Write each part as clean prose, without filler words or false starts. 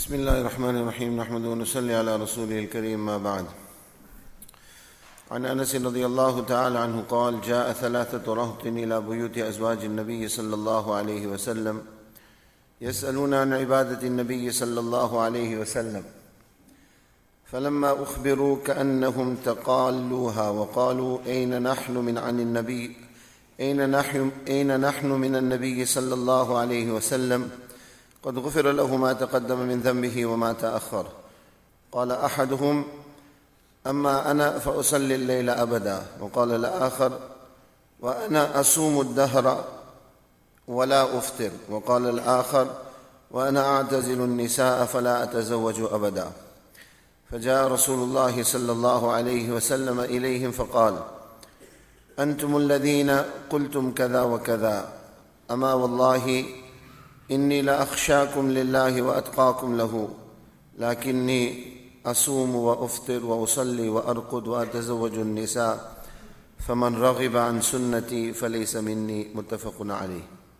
بسم الله الرحمن الرحيم نحمده ونصلي على رسوله الكريم ما بعد. عن أنس رضي الله تعالى عنه قال: جاء 3 رهط إلى بيوت أزواج النبي صلى الله عليه وسلم يسألون عن عبادة النبي صلى الله عليه وسلم، فلما أخبروا كأنهم تقالوها وقالوا: أين نحن من النبي صلى الله عليه وسلم؟ قد غفر له ما تقدم من ذنبه وما تأخر. قال أحدهم: أما أنا فأصلي الليل أبدا. وقال الآخر: وأنا أصوم الدهر ولا أفطر. وقال الآخر: وأنا أعتزل النساء فلا أتزوج أبدا. فجاء رسول الله صلى الله عليه وسلم إليهم فقال: أنتم الذين قلتم كذا وكذا، أما والله إني لأخشاكم لله وأتقاكم له، لكني أصوم وأفطر وأصلي وأرقد وأتزوج النساء، فمن رغب عن سنتي فليس مني. متفق عليه.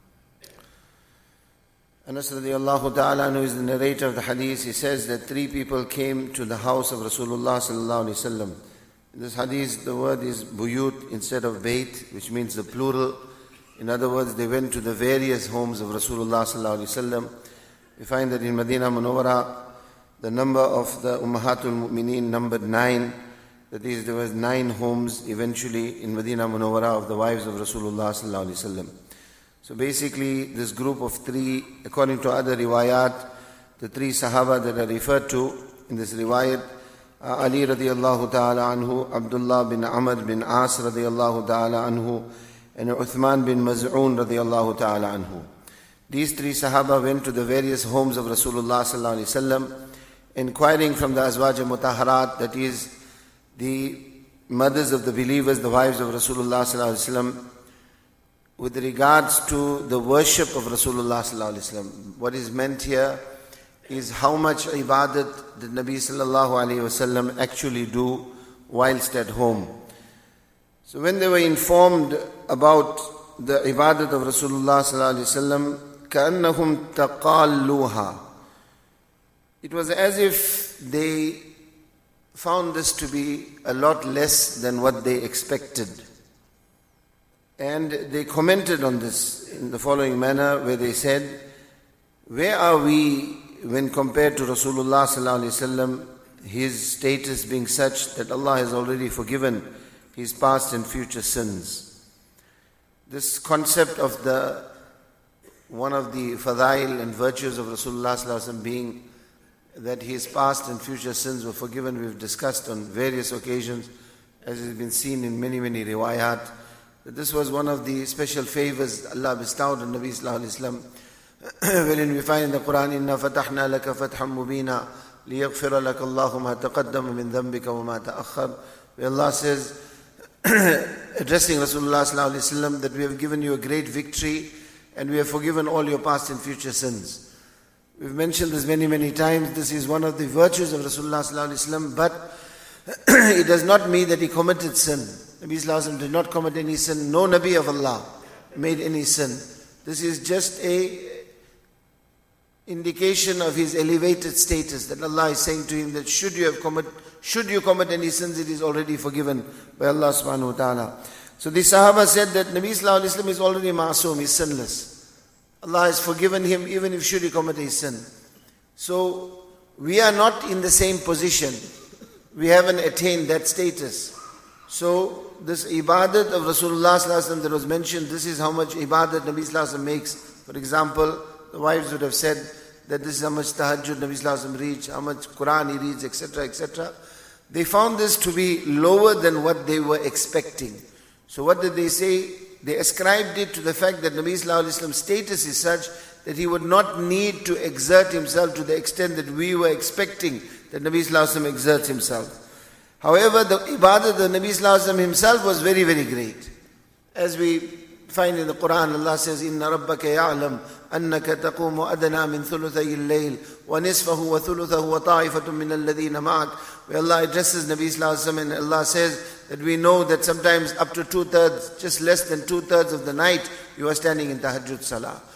Anas radiallahu ta'ala anhu is the narrator of the hadith. He says that 3 people came to the house of Rasulullah sallallahu alaihi wasallam. In this hadith, the word is buyut instead of bait, which means the plural. In other words, they went to the various homes of Rasulullah sallallahu alaihi wasallam. We find that in Medina Munawwara, the number of the Ummahatul Mu'mineen numbered 9. That is, there was 9 homes eventually in Medina Munawwara of the wives of Rasulullah sallallahu alaihi wasallam. So basically, this group of 3, according to other riwayat, the 3 Sahaba that are referred to in this riwayat, Ali radiallahu ta'ala anhu, Abdullah bin Amr bin As radiallahu ta'ala anhu, and Uthman bin Maz'un radiallahu ta'ala anhu. These 3 Sahaba went to the various homes of Rasulullah sallallahu alaihi wasallam, inquiring from the Azwaj Mutahharat, that is, the mothers of the believers, the wives of Rasulullah sallallahu alaihi wasallam, with regards to the worship of Rasulullah sallallahu alaihi wasallam. What is meant here is how much ibadat did Nabi sallallahu alaihi wasallam actually do whilst at home. So when they were informed about the ibadat of Rasulullah sallallahu alaihi wasallam, كأنهم تقالوها, it was as if they found this to be a lot less than what they expected. And they commented on this in the following manner, where they said, where are we when compared to Rasulullah sallallahu alaihi wasallam, his status being such that Allah has already forgiven his past and future sins? This concept of one of the fadail and virtues of Rasulullah sallallahu alaihi wasallam being that his past and future sins were forgiven, we've discussed on various occasions, as has been seen in many riwayat. This was one of the special favors Allah bestowed on Nabi sallallahu alaihi wasallam, wherein we find in the Quran, "Inna fatahna laka fatham mubina liyaghfira laka Allahu ma taqaddama min dhanbika wa ma ta'akhkhar," where Allah says, addressing Rasulullah sallallahu alaihi wasallam, that we have given you a great victory and we have forgiven all your past and future sins. We've mentioned this many times. This is one of the virtues of Rasulullah sallallahu alaihi wasallam, but it does not mean that he committed sin. Nabi sallallahu alaihi wasallam did not commit any sin. No Nabi of Allah made any sin. This is just a indication of his elevated status, that Allah is saying to him that should you commit any sins, it is already forgiven by Allah subhanahu wa ta'ala. So the Sahaba said that Nabi sallallahu alaihi wasallam is already ma'asum, is sinless. Allah has forgiven him even if should he commit a sin. So we are not in the same position. We haven't attained that status. So this ibadat of Rasulullah sallallahu alaihi wasallam that was mentioned, this is how much ibadat Nabi sallallahu alaihi wasallam makes. For example, the wives would have said that this is how much tahajjud Nabi sallallahu alaihi wasallam reads, how much Quran he reads, etc. They found this to be lower than what they were expecting. So what did they say? They ascribed it to the fact that Nabi sallallahu alaihi wasallam's status is such that he would not need to exert himself to the extent that we were expecting that Nabi sallallahu alaihi wasallam exerts himself. However, the ibadat of Nabi sallallahu alaihi wasallam himself was very great. As we find in the Quran, Allah says, "Inna rabbaka ya'lam annaka taqumu adna min thuluthay al-layl wa nisfahu wa thuluthahu wa ta'ifatun min alladhina ma'ak." Where Allah addresses Nabi sallallahu alaihi wasallam, and Allah says that we know that sometimes up to 2/3, just less than 2/3 of the night, you are standing in tahajjud salah.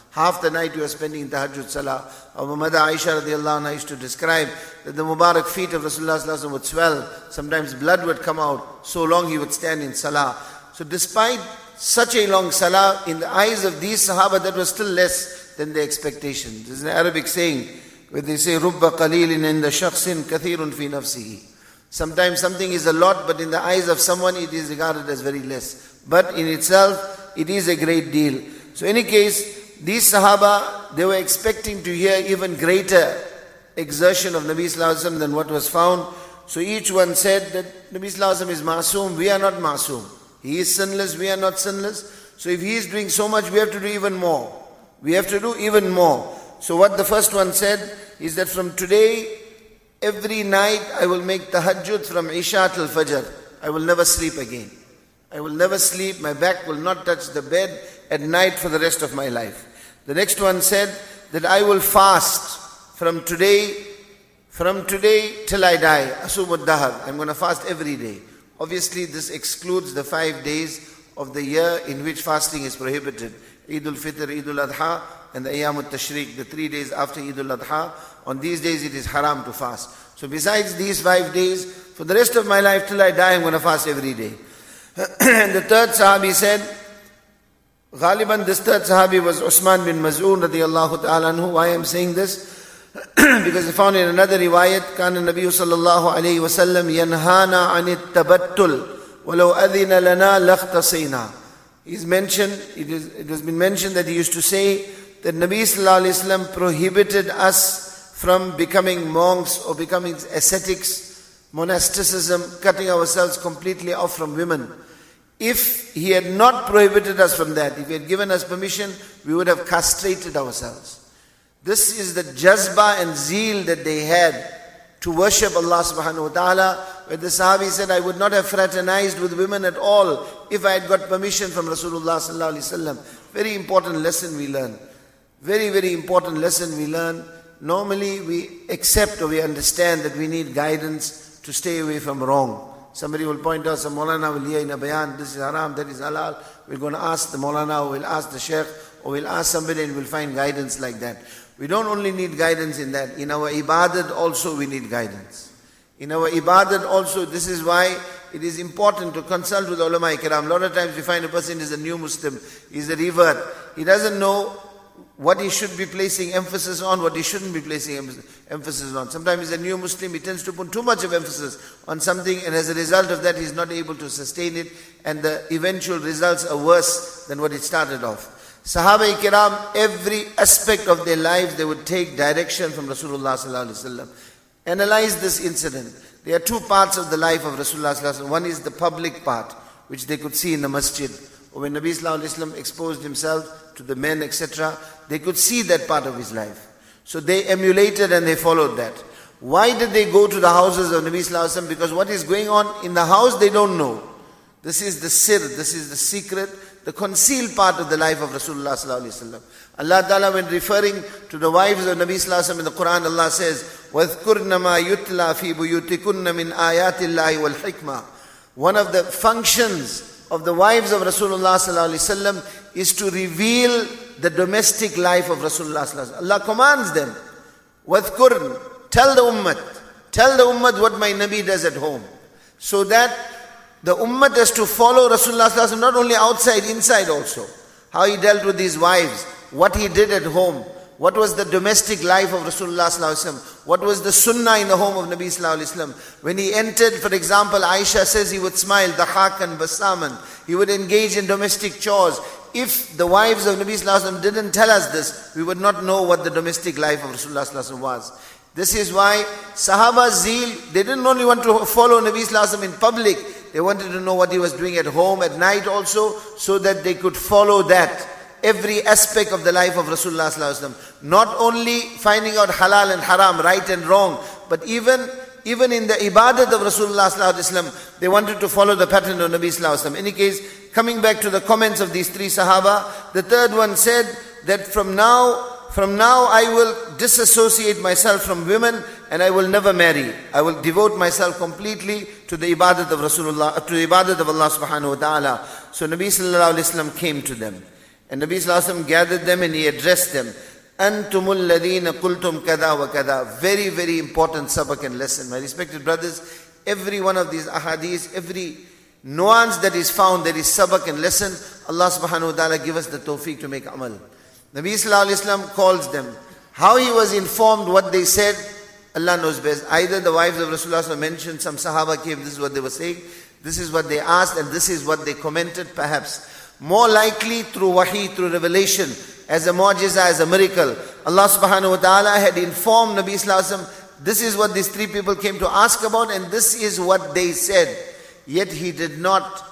Half the night you are spending in tahajjud salah. Our mother Aisha radiallahu anha used to describe that the Mubarak feet of Rasulullah sallallahu alaihi wasallam would swell. Sometimes blood would come out. So long he would stand in salah. So despite such a long salah, in the eyes of these Sahaba, that was still less than their expectation. This is an Arabic saying where they say, رُبَّ قَلِيلٍ عِنْدَ شَخْصٍ كَثِيرٌ فِي نَفْسِهِ. Sometimes something is a lot, but in the eyes of someone it is regarded as very less. But in itself, it is a great deal. So in any case, these Sahaba, they were expecting to hear even greater exertion of Nabi Sallallahu Alaihi Wasallam than what was found. So each one said that Nabi Sallallahu Alaihi Wasallam is masoom, we are not masoom. He is sinless, we are not sinless. So if he is doing so much, we have to do even more. We have to do even more. So what the first one said is that from today, every night I will make tahajjud from Isha till Fajr. I will never sleep again. I will never sleep, my back will not touch the bed at night for the rest of my life. The next one said that I will fast from today till I die. Asumud dahar. I'm going to fast every day. Obviously this excludes the 5 days of the year in which fasting is prohibited. Eidul Fitr, Eidul Adha and the Ayyamut Tashriq, the 3 days after Eidul Adha. On these days it is haram to fast. So besides these 5 days, for the rest of my life till I die, I'm going to fast every day. And the third Sahabi said, Ghaliban, this third Sahabi was Usman bin Maz'un radiyallahu ta'ala anhu. Why I am saying this? Because he found in another riwayat, Kana Nabi sallallahu alayhi wa sallam yanhana anit tabattul walau adhina lana lakhtasina. He's mentioned, it has been mentioned that he used to say that Nabi sallallahu alayhi wa sallam prohibited us from becoming monks or becoming ascetics, monasticism, cutting ourselves completely off from women. If he had not prohibited us from that, if he had given us permission, we would have castrated ourselves. This is the jazba and zeal that they had to worship Allah subhanahu wa ta'ala. Where the Sahabi said, I would not have fraternized with women at all if I had got permission from Rasulullah sallallahu alaihi wasallam. Very important lesson we learn. Very, very important lesson we learn. Normally we accept or we understand that we need guidance to stay away from wrong. Somebody will point out, some Maulana will hear in a bayan, this is haram, that is halal. We're going to ask the Maulana, or we'll ask the Sheikh, or we'll ask somebody and we'll find guidance like that. We don't only need guidance in that. In our ibadat also we need guidance. In our ibadat also, this is why it is important to consult with ulama ikram. A lot of times we find a person is a new Muslim, he's a revert. He doesn't know what he should be placing emphasis on, what he shouldn't be placing emphasis on. Sometimes he's a new Muslim, he tends to put too much of emphasis on something, and as a result of that he's not able to sustain it, and the eventual results are worse than what it started off. Sahaba Ikram, every aspect of their lives, they would take direction from Rasulullah sallallahu alaihi wasallam. Analyze this incident. There are two parts of the life of Rasulullah sallallahu alaihi wasallam. One is the public part, which they could see in the masjid. Or when Nabi sallallahu alaihi wasallam exposed himself to the men, etc., they could see that part of his life. So they emulated and they followed that. Why did they go to the houses of Nabi sallallahu alaihi wasallam? Because what is going on in the house, they don't know. This is the sir, this is the secret, the concealed part of the life of Rasulullah sallallahu alaihi wasallam. Allah Ta'ala, when referring to the wives of Nabi sallallahu alaihi wasallam in the Quran, Allah says, وَاذْكُرْنَ مَا يُتْلَى فِي بُيُوتِكُنَّ مِنْ آيَاتِ اللَّهِ وَالْحِكْمَةِ. One of the functions of the wives of Rasulullah sallallahu alaihi wasallam is to reveal the domestic life of Rasulullah sallallahu alaihi wasallam. Allah commands them, وَاذْكُرْنَ, tell the ummah what my Nabi does at home. So that the ummah has to follow Rasulullah sallallahu alaihi wasallam, not only outside, inside also. How he dealt with his wives, what he did at home, what was the domestic life of Rasulullah sallallahu alaihi wasallam, what was the sunnah in the home of Nabi sallallahu alaihi wasallam. When he entered, for example, Aisha says he would smile, dahakan basaman, he would engage in domestic chores. If the wives of Nabi sallallahu alaihi wasallam didn't tell us this, we would not know what the domestic life of Rasulullah sallallahu alaihi wasallam was. This is why Sahaba's zeal, they didn't only want to follow Nabi sallallahu alaihi wasallam in public, they wanted to know what he was doing at home, at night also, so that they could follow that. Every aspect of the life of Rasulullah sallallahu alaihi wasallam. Not only finding out halal and haram, right and wrong, but even in the ibadat of Rasulullah sallallahu alaihi wasallam, they wanted to follow the pattern of Nabi sallallahu alaihi wasallam. In any case, coming back to the comments of these three Sahaba, the third one said that from now I will disassociate myself from women and I will never marry. I will devote myself completely to the ibadat of Rasulullah, to the ibadat of Allah subhanahu wa ta'ala. So Nabi sallallahu alaihi wasallam came to them. And Nabi Sallallahu Alaihi Wasallam gathered them and he addressed them. Antumul ladina qultum kada wa kada. Very, very important sabak and lesson. My respected brothers, every one of these ahadith, every nuance that is found, there is sabak and lesson. Allah subhanahu wa ta'ala give us the tawfiq to make amal. Nabi Sallallahu Alaihi Wasallam calls them. How he was informed, what they said, Allah knows best. Either the wives of Rasulullah mentioned, some Sahaba came, this is what they were saying, this is what they asked, and this is what they commented, perhaps. More likely through wahi, through revelation, as a mu'jiza, as a miracle. Allah subhanahu wa ta'ala had informed Nabi Sallallahu Alaihi Wasallam, this is what these three people came to ask about, and this is what they said. Yet he did not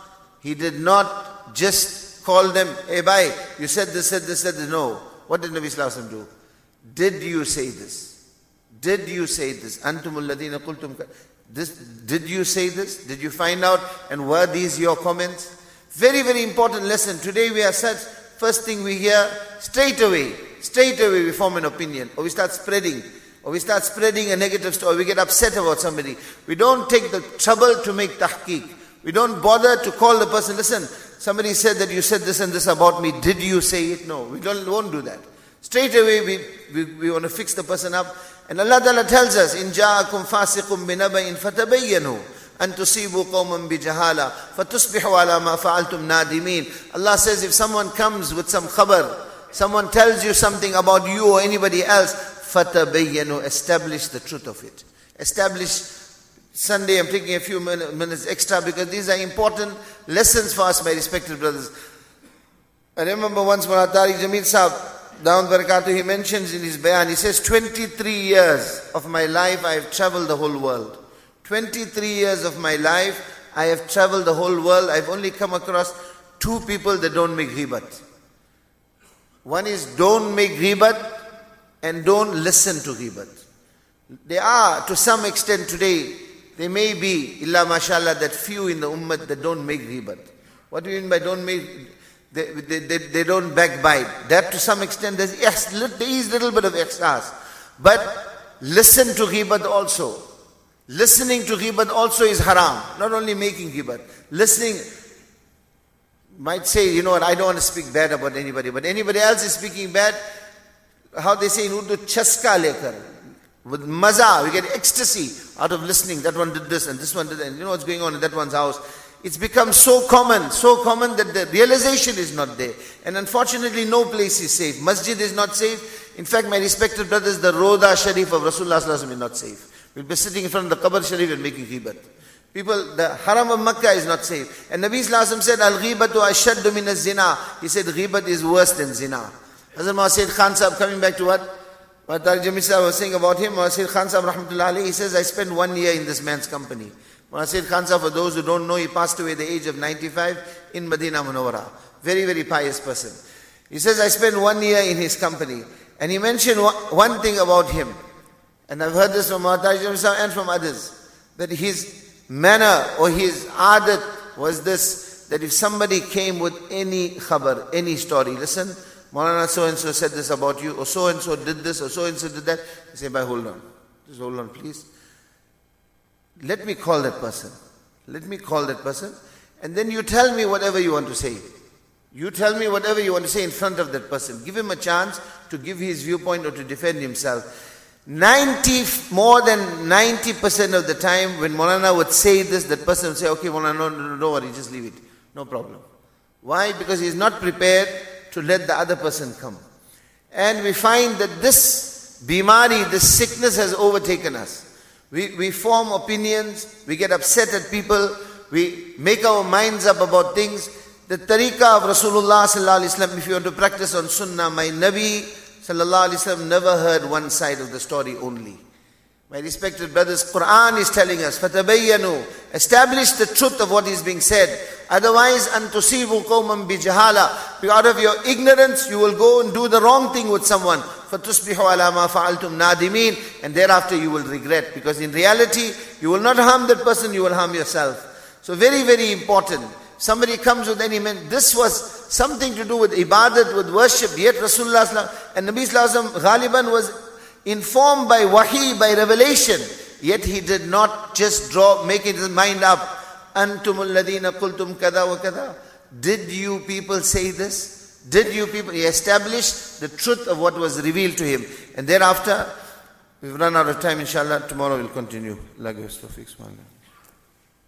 just call them, hey bhai, you said this, said this, said this. No. What did Nabi Sallallahu Alaihi Wasallam do? Did you say this? Did you say this? Antumul ladina qultum. Did you say this? Did you find out? And were these your comments? Very, very important lesson. Today we are such, first thing we hear, straight away we form an opinion. Or we start spreading a negative story. We get upset about somebody. We don't take the trouble to make tahqiq. We don't bother to call the person, listen, somebody said that you said this and this about me. Did you say it? No, we won't do that. Straight away we want to fix the person up. And Allah Ta'ala tells us, in ja'akum fasiqum binaba'in fatabayyanu an tusibu qawman bijahala fatusbihu ala ma fa'altum nadimin. Allah says, if someone comes with some khabar, someone tells you something about you or anybody else, fatabayyanu, establish the truth of it. Establish. Sunday I'm taking a few minutes extra because these are important lessons for us, my respected brothers. I remember once Mullah Tariq Jameel Sahab, Down Barakatuh, he mentions in his bayan, he says, 23 years of my life I have traveled the whole world. 23 years of my life I have traveled the whole world. I've only come across two people that don't make ghibat. One is don't make ghibat and don't listen to ghibat. There are, to some extent today, there may be, illa mashallah, that few in the ummah that don't make ghibat. What do you mean by don't make? They don't backbite. That to some extent, there is a little bit of ihsas. But listen to ghibat also. Listening to ghibat also is haram. Not only making ghibat. Listening, might say, you know what, I don't want to speak bad about anybody, but anybody else is speaking bad, how they say in Urdu, chaska lekar. With maza, we get ecstasy out of listening. That one did this and this one did that. And you know what's going on in that one's house. It's become so common that the realization is not there. And unfortunately, no place is safe. Masjid is not safe. In fact, my respected brothers, the Roda Sharif of Rasulullah Sallallahu Alaihi Wasallam is not safe. We'll be sitting in front of the Qabr Sharif and making ghibat. People, the Haram of Makkah is not safe. And Nabi Sallallahu Alaihi Wasallam said, Al-ghibatu ashaddu min az-zina. He said, ghibat is worse than zina. Hazrat Mullah Sayyid Khan Sahab, coming back to what Tariq Jameel Sahab was saying about him, Mullah Sayyid Khan Sahab rahmatullah alayhi, he says, I spent 1 year in this man's company. Mullah Sayyid Khan Sahab, for those who don't know, he passed away at the age of 95 in Madinah Munawwara. Very, very pious person. He says, I spent 1 year in his company. And he mentioned one thing about him. And I've heard this from Mullah Tariq Jameel Sahab and from others. That his manner or his adat was this, that if somebody came with any khabar, any story, listen, Maulana so-and-so said this about you, or so-and-so did this, or so-and-so did that. He said, hold on. Just hold on, please. Let me call that person. Let me call that person. And then you tell me whatever you want to say. You tell me whatever you want to say in front of that person. Give him a chance to give his viewpoint or to defend himself. More than 90% of the time when Maulana would say this, that person would say, okay, Maulana, no worry, just leave it. No problem. Why? Because he is not prepared to let the other person come. And we find that this bimari, this sickness has overtaken us. We form opinions, we get upset at people, we make our minds up about things. The tariqah of Rasulullah sallallahu alaihi wasallam, if you want to practice on sunnah, my Nabi sallallahu alaihi wasallam never heard one side of the story only. My respected brothers, Quran is telling us, فَتَبَيَّنُوا, establish the truth of what is being said. Otherwise, أَن تُصِيبُوا قَوْمًا بِجَهَالَةٍ, out of your ignorance, you will go and do the wrong thing with someone. فَتُصْبِحُوا عَلَى مَا فَعَلْتُمْ نَادِمِينَ, and thereafter you will regret. Because in reality, you will not harm that person, you will harm yourself. So very, very important. Somebody comes with any man. This was something to do with ibadat, with worship. Yet Rasulullah and Nabi Sallallahu Alaihi Wasallam Ghaliban was informed by wahi, by revelation. Yet he did not just make his mind up. Antumul ladina qultum kada wa kada. Did you people say this? Did you people, he established the truth of what was revealed to him. And thereafter, we've run out of time, inshallah. Tomorrow we'll continue. Allah give us tawfiq.